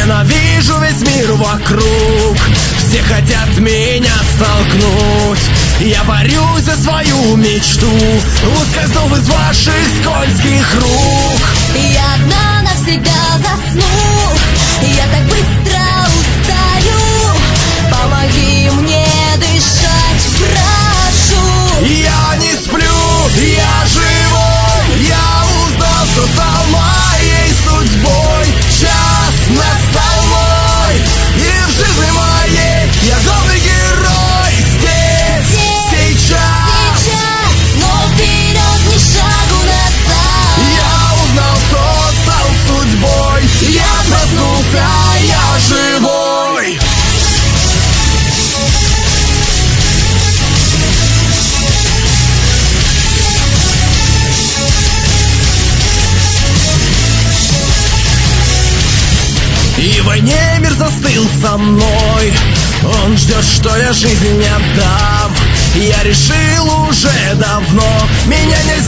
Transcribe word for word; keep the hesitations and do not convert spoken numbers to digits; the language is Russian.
Ненавижу весь мир вокруг, все хотят меня столкнуть. Я борюсь за свою мечту, ускользнув из ваших скользких рук. Я одна навсегда засну, я так быстро устаю. Помоги мне дышать, прошу. Я не сплю, я живой, я узнал, что стал моей судьбой. Час настал мой, и в жизни моей я главный герой. Здесь, Здесь, сейчас, сейчас, но вперед ни шагу назад. я узнал, что стал судьбой. Я проснулся, я живой. И в войне мир застыл со мной, он ждет, что я жизнь не отдам. Я решил уже давно, меня нельзя